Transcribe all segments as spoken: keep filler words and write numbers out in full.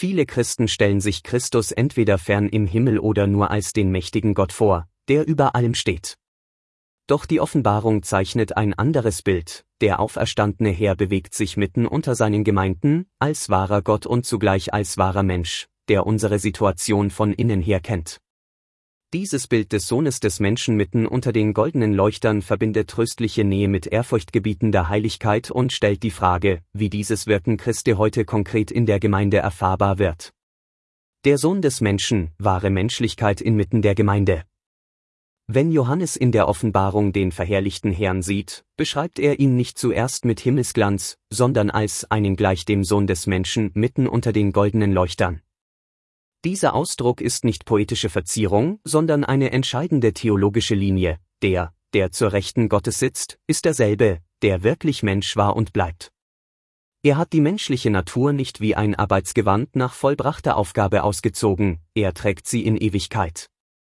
Viele Christen stellen sich Christus entweder fern im Himmel oder nur als den mächtigen Gott vor, der über allem steht. Doch die Offenbarung zeichnet ein anderes Bild: Der auferstandene Herr bewegt sich mitten unter seinen Gemeinden, als wahrer Gott und zugleich als wahrer Mensch, der unsere Situation von innen her kennt. Dieses Bild des Sohnes des Menschen mitten unter den goldenen Leuchtern verbindet tröstliche Nähe mit ehrfurchtgebietender Heiligkeit und stellt die Frage, wie dieses Wirken Christi heute konkret in der Gemeinde erfahrbar wird. Der Sohn des Menschen, wahre Menschlichkeit inmitten der Gemeinde. Wenn Johannes in der Offenbarung den verherrlichten Herrn sieht, beschreibt er ihn nicht zuerst mit Himmelsglanz, sondern als einen gleich dem Sohn des Menschen mitten unter den goldenen Leuchtern. Dieser Ausdruck ist nicht poetische Verzierung, sondern eine entscheidende theologische Linie: Der, der zur Rechten Gottes sitzt, ist derselbe, der wirklich Mensch war und bleibt. Er hat die menschliche Natur nicht wie ein Arbeitsgewand nach vollbrachter Aufgabe ausgezogen, er trägt sie in Ewigkeit.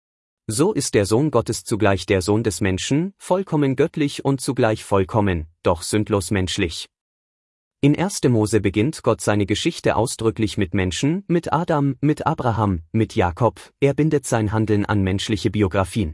So ist der Sohn Gottes zugleich der Sohn des Menschen, vollkommen göttlich und zugleich vollkommen, doch sündlos menschlich. In erster Mose beginnt Gott seine Geschichte ausdrücklich mit Menschen, mit Adam, mit Abraham, mit Jakob, er bindet sein Handeln an menschliche Biografien.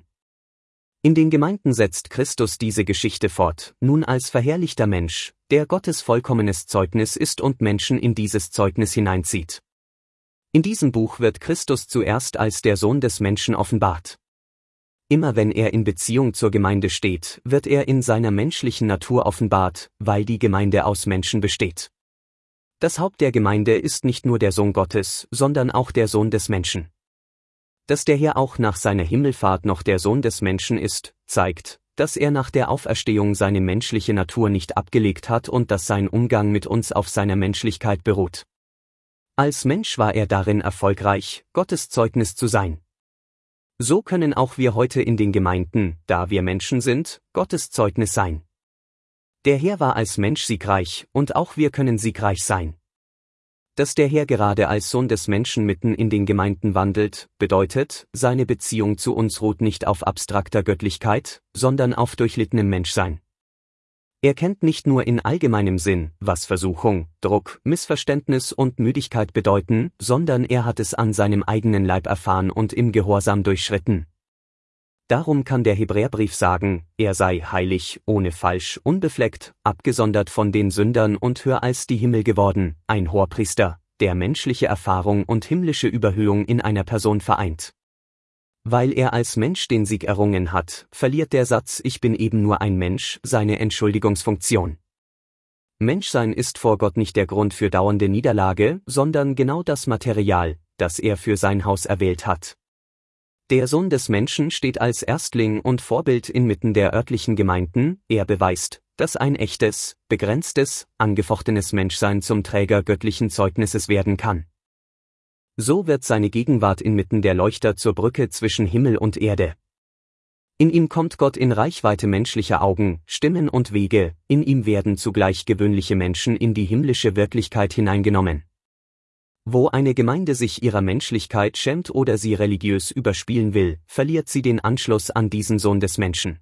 In den Gemeinden setzt Christus diese Geschichte fort, nun als verherrlichter Mensch, der Gottes vollkommenes Zeugnis ist und Menschen in dieses Zeugnis hineinzieht. In diesem Buch wird Christus zuerst als der Sohn des Menschen offenbart. Immer wenn er in Beziehung zur Gemeinde steht, wird er in seiner menschlichen Natur offenbart, weil die Gemeinde aus Menschen besteht. Das Haupt der Gemeinde ist nicht nur der Sohn Gottes, sondern auch der Sohn des Menschen. Dass der Herr auch nach seiner Himmelfahrt noch der Sohn des Menschen ist, zeigt, dass er nach der Auferstehung seine menschliche Natur nicht abgelegt hat und dass sein Umgang mit uns auf seiner Menschlichkeit beruht. Als Mensch war er darin erfolgreich, Gottes Zeugnis zu sein. So können auch wir heute in den Gemeinden, da wir Menschen sind, Gottes Zeugnis sein. Der Herr war als Mensch siegreich, und auch wir können siegreich sein. Dass der Herr gerade als Sohn des Menschen mitten in den Gemeinden wandelt, bedeutet, seine Beziehung zu uns ruht nicht auf abstrakter Göttlichkeit, sondern auf durchlittenem Menschsein. Er kennt nicht nur in allgemeinem Sinn, was Versuchung, Druck, Missverständnis und Müdigkeit bedeuten, sondern er hat es an seinem eigenen Leib erfahren und im Gehorsam durchschritten. Darum kann der Hebräerbrief sagen, er sei heilig, ohne Falsch, unbefleckt, abgesondert von den Sündern und höher als die Himmel geworden, ein Hohepriester, der menschliche Erfahrung und himmlische Überhöhung in einer Person vereint. Weil er als Mensch den Sieg errungen hat, verliert der Satz „Ich bin eben nur ein Mensch" seine Entschuldigungsfunktion. Menschsein ist vor Gott nicht der Grund für dauernde Niederlage, sondern genau das Material, das er für sein Haus erwählt hat. Der Sohn des Menschen steht als Erstling und Vorbild inmitten der örtlichen Gemeinden, er beweist, dass ein echtes, begrenztes, angefochtenes Menschsein zum Träger göttlichen Zeugnisses werden kann. So wird seine Gegenwart inmitten der Leuchter zur Brücke zwischen Himmel und Erde. In ihm kommt Gott in Reichweite menschlicher Augen, Stimmen und Wege, in ihm werden zugleich gewöhnliche Menschen in die himmlische Wirklichkeit hineingenommen. Wo eine Gemeinde sich ihrer Menschlichkeit schämt oder sie religiös überspielen will, verliert sie den Anschluss an diesen Sohn des Menschen.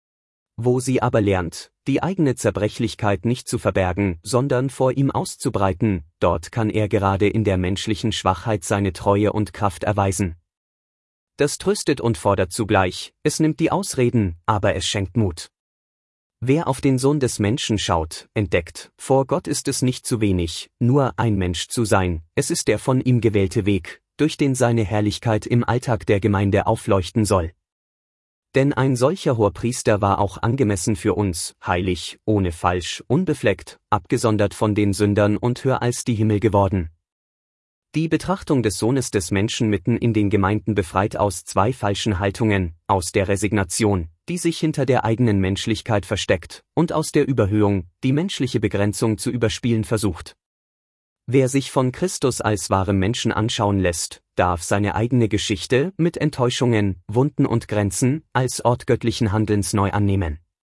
Wo sie aber lernt, die eigene Zerbrechlichkeit nicht zu verbergen, sondern vor ihm auszubreiten, dort kann er gerade in der menschlichen Schwachheit seine Treue und Kraft erweisen. Das tröstet und fordert zugleich, es nimmt die Ausreden, aber es schenkt Mut. Wer auf den Sohn des Menschen schaut, entdeckt, vor Gott ist es nicht zu wenig, nur ein Mensch zu sein, es ist der von ihm gewählte Weg, durch den seine Herrlichkeit im Alltag der Gemeinde aufleuchten soll. Denn ein solcher Hohepriester war auch angemessen für uns, heilig, ohne Falsch, unbefleckt, abgesondert von den Sündern und höher als die Himmel geworden. Die Betrachtung des Sohnes des Menschen mitten in den Gemeinden befreit aus zwei falschen Haltungen, aus der Resignation, die sich hinter der eigenen Menschlichkeit versteckt, und aus der Überhöhung, die menschliche Begrenzung zu überspielen versucht. Wer sich von Christus als wahrem Menschen anschauen lässt, darf seine eigene Geschichte mit Enttäuschungen, Wunden und Grenzen als Ort göttlichen Handelns neu annehmen.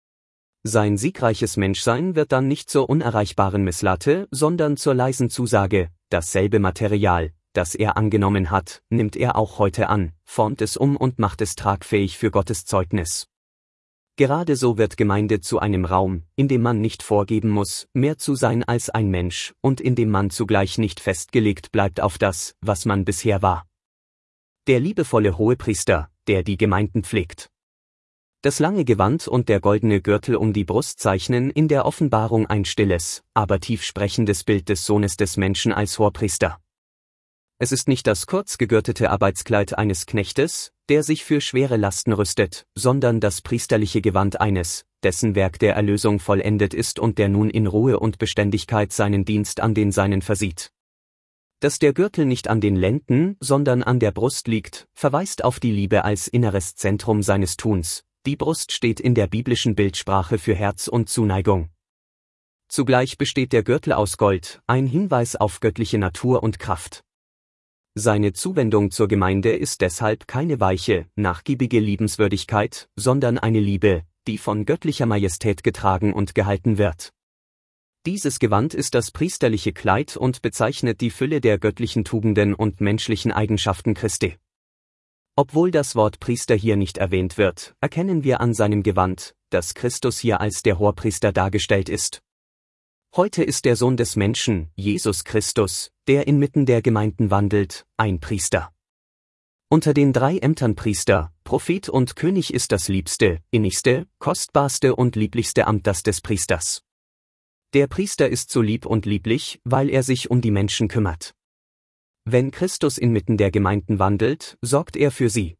Sein siegreiches Menschsein wird dann nicht zur unerreichbaren Messlatte, sondern zur leisen Zusage, dasselbe Material, das er angenommen hat, nimmt er auch heute an, formt es um und macht es tragfähig für Gottes Zeugnis. Gerade so wird Gemeinde zu einem Raum, in dem man nicht vorgeben muss, mehr zu sein als ein Mensch und in dem man zugleich nicht festgelegt bleibt auf das, was man bisher war. Der liebevolle Hohepriester, der die Gemeinden pflegt. Das lange Gewand und der goldene Gürtel um die Brust zeichnen in der Offenbarung ein stilles, aber tief sprechendes Bild des Sohnes des Menschen als Hohepriester. Es ist nicht das kurz gegürtete Arbeitskleid eines Knechtes, der sich für schwere Lasten rüstet, sondern das priesterliche Gewand eines, dessen Werk der Erlösung vollendet ist und der nun in Ruhe und Beständigkeit seinen Dienst an den Seinen versieht. Dass der Gürtel nicht an den Lenden, sondern an der Brust liegt, verweist auf die Liebe als inneres Zentrum seines Tuns. Die Brust steht in der biblischen Bildsprache für Herz und Zuneigung. Zugleich besteht der Gürtel aus Gold, ein Hinweis auf göttliche Natur und Kraft. Seine Zuwendung zur Gemeinde ist deshalb keine weiche, nachgiebige Liebenswürdigkeit, sondern eine Liebe, die von göttlicher Majestät getragen und gehalten wird. Dieses Gewand ist das priesterliche Kleid und bezeichnet die Fülle der göttlichen Tugenden und menschlichen Eigenschaften Christi. Obwohl das Wort Priester hier nicht erwähnt wird, erkennen wir an seinem Gewand, dass Christus hier als der Hohepriester dargestellt ist. Heute ist der Sohn des Menschen, Jesus Christus, der inmitten der Gemeinden wandelt, ein Priester. Unter den drei Ämtern Priester, Prophet und König ist das liebste, innigste, kostbarste und lieblichste Amt das des Priesters. Der Priester ist so lieb und lieblich, weil er sich um die Menschen kümmert. Wenn Christus inmitten der Gemeinden wandelt, sorgt er für sie.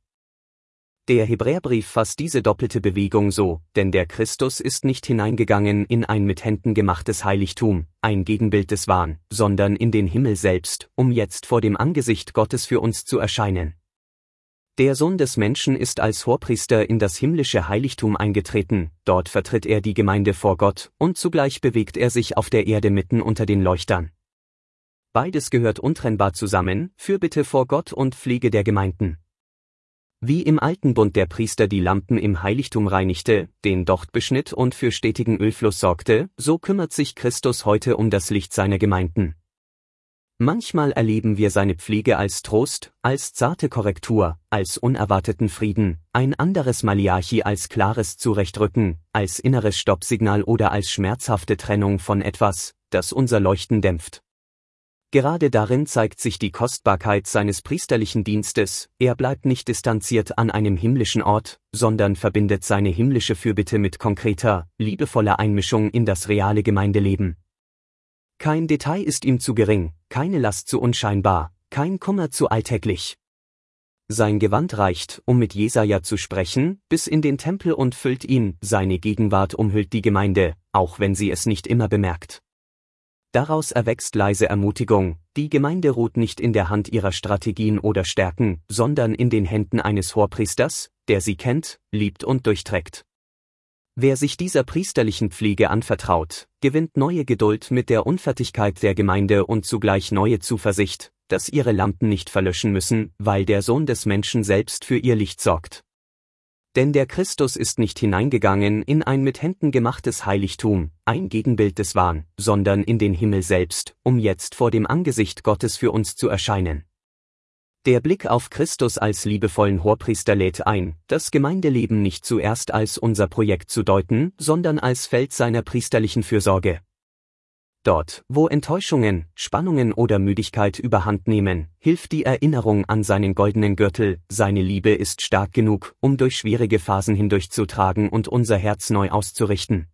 Der Hebräerbrief fasst diese doppelte Bewegung so, denn der Christus ist nicht hineingegangen in ein mit Händen gemachtes Heiligtum, ein Gegenbild des Wahn, sondern in den Himmel selbst, um jetzt vor dem Angesicht Gottes für uns zu erscheinen. Der Sohn des Menschen ist als Hohepriester in das himmlische Heiligtum eingetreten, dort vertritt er die Gemeinde vor Gott, und zugleich bewegt er sich auf der Erde mitten unter den Leuchtern. Beides gehört untrennbar zusammen, Fürbitte vor Gott und Pflege der Gemeinden. Wie im alten Bund der Priester die Lampen im Heiligtum reinigte, den Docht beschnitt und für stetigen Ölfluss sorgte, so kümmert sich Christus heute um das Licht seiner Gemeinden. Manchmal erleben wir seine Pflege als Trost, als zarte Korrektur, als unerwarteten Frieden, ein anderes Maliachi als klares Zurechtrücken, als inneres Stoppsignal oder als schmerzhafte Trennung von etwas, das unser Leuchten dämpft. Gerade darin zeigt sich die Kostbarkeit seines priesterlichen Dienstes, er bleibt nicht distanziert an einem himmlischen Ort, sondern verbindet seine himmlische Fürbitte mit konkreter, liebevoller Einmischung in das reale Gemeindeleben. Kein Detail ist ihm zu gering, keine Last zu unscheinbar, kein Kummer zu alltäglich. Sein Gewand reicht, um mit Jesaja zu sprechen, bis in den Tempel und füllt ihn, seine Gegenwart umhüllt die Gemeinde, auch wenn sie es nicht immer bemerkt. Daraus erwächst leise Ermutigung, die Gemeinde ruht nicht in der Hand ihrer Strategien oder Stärken, sondern in den Händen eines Hohepriesters, der sie kennt, liebt und durchträgt. Wer sich dieser priesterlichen Pflege anvertraut, gewinnt neue Geduld mit der Unfertigkeit der Gemeinde und zugleich neue Zuversicht, dass ihre Lampen nicht verlöschen müssen, weil der Sohn des Menschen selbst für ihr Licht sorgt. Denn der Christus ist nicht hineingegangen in ein mit Händen gemachtes Heiligtum, ein Gegenbild des Wahn, sondern in den Himmel selbst, um jetzt vor dem Angesicht Gottes für uns zu erscheinen. Der Blick auf Christus als liebevollen Hohepriester lädt ein, das Gemeindeleben nicht zuerst als unser Projekt zu deuten, sondern als Feld seiner priesterlichen Fürsorge. Dort, wo Enttäuschungen, Spannungen oder Müdigkeit überhand nehmen, hilft die Erinnerung an seinen goldenen Gürtel, seine Liebe ist stark genug, um durch schwierige Phasen hindurchzutragen und unser Herz neu auszurichten.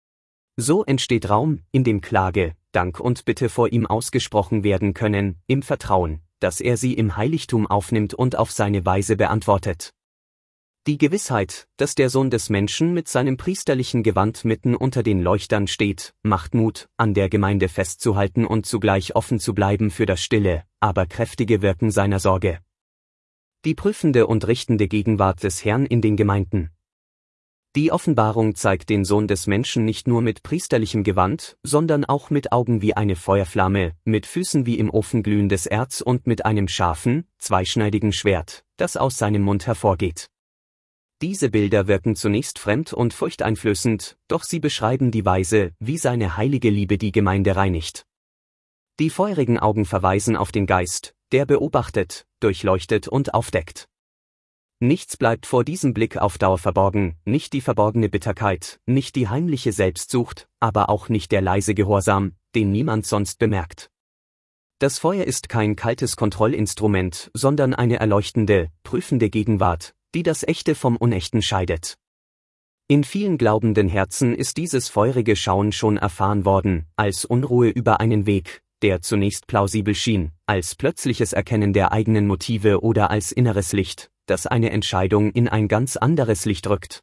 So entsteht Raum, in dem Klage, Dank und Bitte vor ihm ausgesprochen werden können, im Vertrauen, dass er sie im Heiligtum aufnimmt und auf seine Weise beantwortet. Die Gewissheit, dass der Sohn des Menschen mit seinem priesterlichen Gewand mitten unter den Leuchtern steht, macht Mut, an der Gemeinde festzuhalten und zugleich offen zu bleiben für das stille, aber kräftige Wirken seiner Sorge. Die prüfende und richtende Gegenwart des Herrn in den Gemeinden. Die Offenbarung zeigt den Sohn des Menschen nicht nur mit priesterlichem Gewand, sondern auch mit Augen wie eine Feuerflamme, mit Füßen wie im Ofen glühendes Erz und mit einem scharfen, zweischneidigen Schwert, das aus seinem Mund hervorgeht. Diese Bilder wirken zunächst fremd und furchteinflößend, doch sie beschreiben die Weise, wie seine heilige Liebe die Gemeinde reinigt. Die feurigen Augen verweisen auf den Geist, der beobachtet, durchleuchtet und aufdeckt. Nichts bleibt vor diesem Blick auf Dauer verborgen, nicht die verborgene Bitterkeit, nicht die heimliche Selbstsucht, aber auch nicht der leise Gehorsam, den niemand sonst bemerkt. Das Feuer ist kein kaltes Kontrollinstrument, sondern eine erleuchtende, prüfende Gegenwart, die das Echte vom Unechten scheidet. In vielen glaubenden Herzen ist dieses feurige Schauen schon erfahren worden, als Unruhe über einen Weg, der zunächst plausibel schien, als plötzliches Erkennen der eigenen Motive oder als inneres Licht, das eine Entscheidung in ein ganz anderes Licht rückt.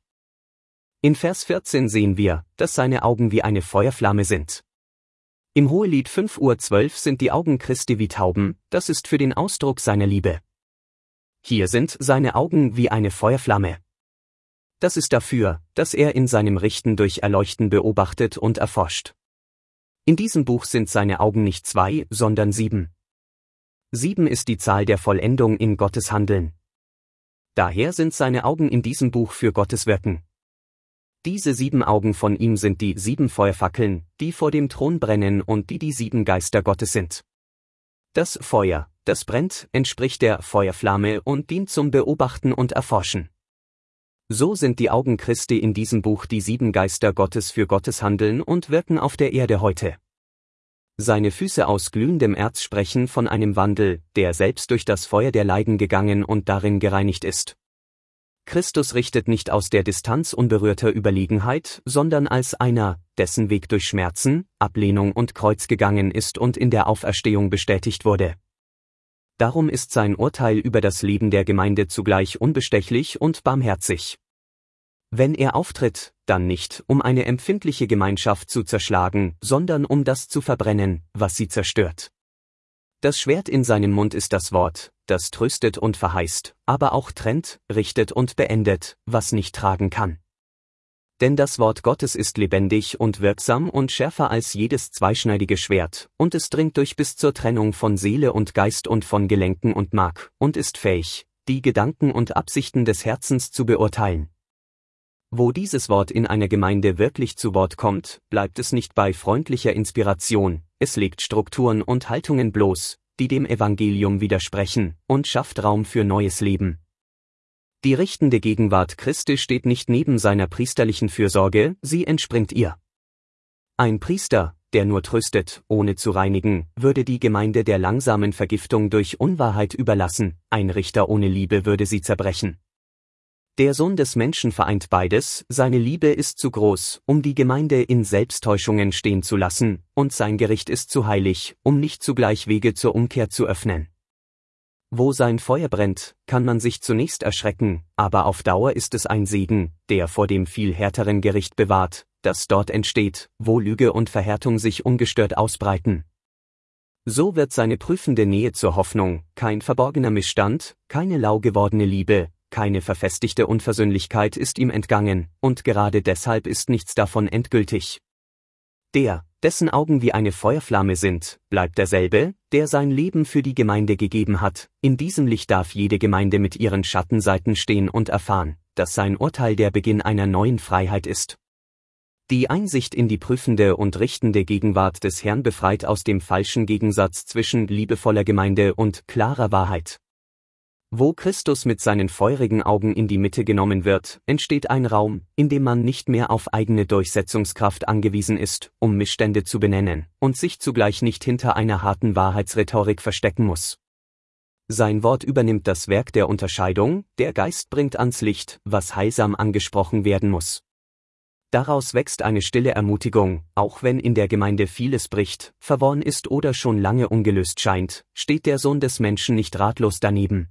In Vers vierzehn sehen wir, dass seine Augen wie eine Feuerflamme sind. Im Hohelied fünf Uhr zwölf sind die Augen Christi wie Tauben, das ist für den Ausdruck seiner Liebe. Hier sind seine Augen wie eine Feuerflamme. Das ist dafür, dass er in seinem Richten durch Erleuchten beobachtet und erforscht. In diesem Buch sind seine Augen nicht zwei, sondern sieben. Sieben ist die Zahl der Vollendung in Gottes Handeln. Daher sind seine Augen in diesem Buch für Gottes Wirken. Diese sieben Augen von ihm sind die sieben Feuerfackeln, die vor dem Thron brennen und die die sieben Geister Gottes sind. Das Feuer, das brennt, entspricht der Feuerflamme und dient zum Beobachten und Erforschen. So sind die Augen Christi in diesem Buch die sieben Geister Gottes für Gottes Handeln und Wirken auf der Erde heute. Seine Füße aus glühendem Erz sprechen von einem Wandel, der selbst durch das Feuer der Leiden gegangen und darin gereinigt ist. Christus richtet nicht aus der Distanz unberührter Überlegenheit, sondern als einer, dessen Weg durch Schmerzen, Ablehnung und Kreuz gegangen ist und in der Auferstehung bestätigt wurde. Darum ist sein Urteil über das Leben der Gemeinde zugleich unbestechlich und barmherzig. Wenn er auftritt, dann nicht, um eine empfindliche Gemeinschaft zu zerschlagen, sondern um das zu verbrennen, was sie zerstört. Das Schwert in seinem Mund ist das Wort, das tröstet und verheißt, aber auch trennt, richtet und beendet, was nicht tragen kann. Denn das Wort Gottes ist lebendig und wirksam und schärfer als jedes zweischneidige Schwert, und es dringt durch bis zur Trennung von Seele und Geist und von Gelenken und Mark, und ist fähig, die Gedanken und Absichten des Herzens zu beurteilen. Wo dieses Wort in einer Gemeinde wirklich zu Wort kommt, bleibt es nicht bei freundlicher Inspiration, es legt Strukturen und Haltungen bloß, die dem Evangelium widersprechen, und schafft Raum für neues Leben. Die richtende Gegenwart Christi steht nicht neben seiner priesterlichen Fürsorge, sie entspringt ihr. Ein Priester, der nur tröstet, ohne zu reinigen, würde die Gemeinde der langsamen Vergiftung durch Unwahrheit überlassen, ein Richter ohne Liebe würde sie zerbrechen. Der Sohn des Menschen vereint beides, seine Liebe ist zu groß, um die Gemeinde in Selbsttäuschungen stehen zu lassen, und sein Gericht ist zu heilig, um nicht zugleich Wege zur Umkehr zu öffnen. Wo sein Feuer brennt, kann man sich zunächst erschrecken, aber auf Dauer ist es ein Segen, der vor dem viel härteren Gericht bewahrt, das dort entsteht, wo Lüge und Verhärtung sich ungestört ausbreiten. So wird seine prüfende Nähe zur Hoffnung, kein verborgener Missstand, keine lau gewordene Liebe, keine verfestigte Unversöhnlichkeit ist ihm entgangen, und gerade deshalb ist nichts davon endgültig. Der, dessen Augen wie eine Feuerflamme sind, bleibt derselbe, der sein Leben für die Gemeinde gegeben hat. In diesem Licht darf jede Gemeinde mit ihren Schattenseiten stehen und erfahren, dass sein Urteil der Beginn einer neuen Freiheit ist. Die Einsicht in die prüfende und richtende Gegenwart des Herrn befreit aus dem falschen Gegensatz zwischen liebevoller Gemeinde und klarer Wahrheit. Wo Christus mit seinen feurigen Augen in die Mitte genommen wird, entsteht ein Raum, in dem man nicht mehr auf eigene Durchsetzungskraft angewiesen ist, um Missstände zu benennen, und sich zugleich nicht hinter einer harten Wahrheitsrhetorik verstecken muss. Sein Wort übernimmt das Werk der Unterscheidung, der Geist bringt ans Licht, was heilsam angesprochen werden muss. Daraus wächst eine stille Ermutigung, auch wenn in der Gemeinde vieles bricht, verworren ist oder schon lange ungelöst scheint, steht der Sohn des Menschen nicht ratlos daneben.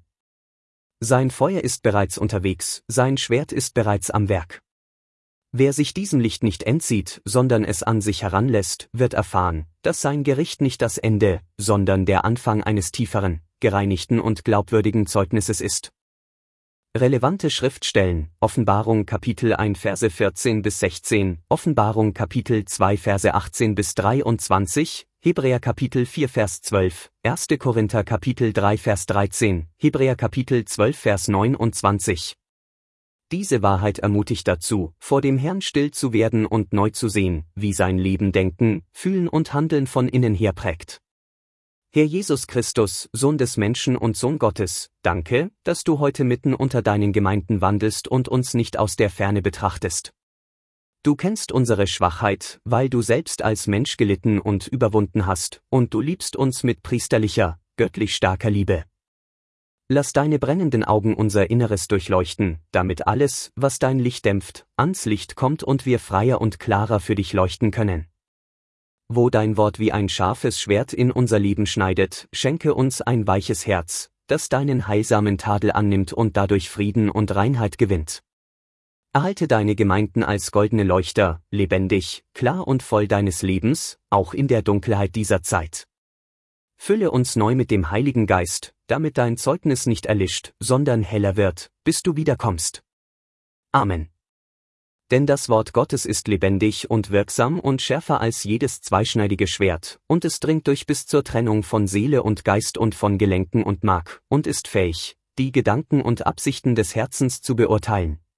Sein Feuer ist bereits unterwegs, sein Schwert ist bereits am Werk. Wer sich diesem Licht nicht entzieht, sondern es an sich heranlässt, wird erfahren, dass sein Gericht nicht das Ende, sondern der Anfang eines tieferen, gereinigten und glaubwürdigen Zeugnisses ist. Relevante Schriftstellen: Offenbarung Kapitel eins Verse vierzehn bis sechzehn, Offenbarung Kapitel zwei Verse achtzehn bis dreiundzwanzig, Hebräer Kapitel vier Vers zwölf, erster Korinther Kapitel drei Vers dreizehn, Hebräer Kapitel zwölf Vers neunundzwanzig. Diese Wahrheit ermutigt dazu, vor dem Herrn still zu werden und neu zu sehen, wie sein Leben Denken, Fühlen und Handeln von innen her prägt. Herr Jesus Christus, Sohn des Menschen und Sohn Gottes, danke, dass du heute mitten unter deinen Gemeinden wandelst und uns nicht aus der Ferne betrachtest. Du kennst unsere Schwachheit, weil du selbst als Mensch gelitten und überwunden hast, und du liebst uns mit priesterlicher, göttlich starker Liebe. Lass deine brennenden Augen unser Inneres durchleuchten, damit alles, was dein Licht dämpft, ans Licht kommt und wir freier und klarer für dich leuchten können. Wo dein Wort wie ein scharfes Schwert in unser Leben schneidet, schenke uns ein weiches Herz, das deinen heilsamen Tadel annimmt und dadurch Frieden und Reinheit gewinnt. Erhalte deine Gemeinden als goldene Leuchter, lebendig, klar und voll deines Lebens, auch in der Dunkelheit dieser Zeit. Fülle uns neu mit dem Heiligen Geist, damit dein Zeugnis nicht erlischt, sondern heller wird, bis du wiederkommst. Amen. Denn das Wort Gottes ist lebendig und wirksam und schärfer als jedes zweischneidige Schwert, und es dringt durch bis zur Trennung von Seele und Geist und von Gelenken und Mark, und ist fähig, die Gedanken und Absichten des Herzens zu beurteilen.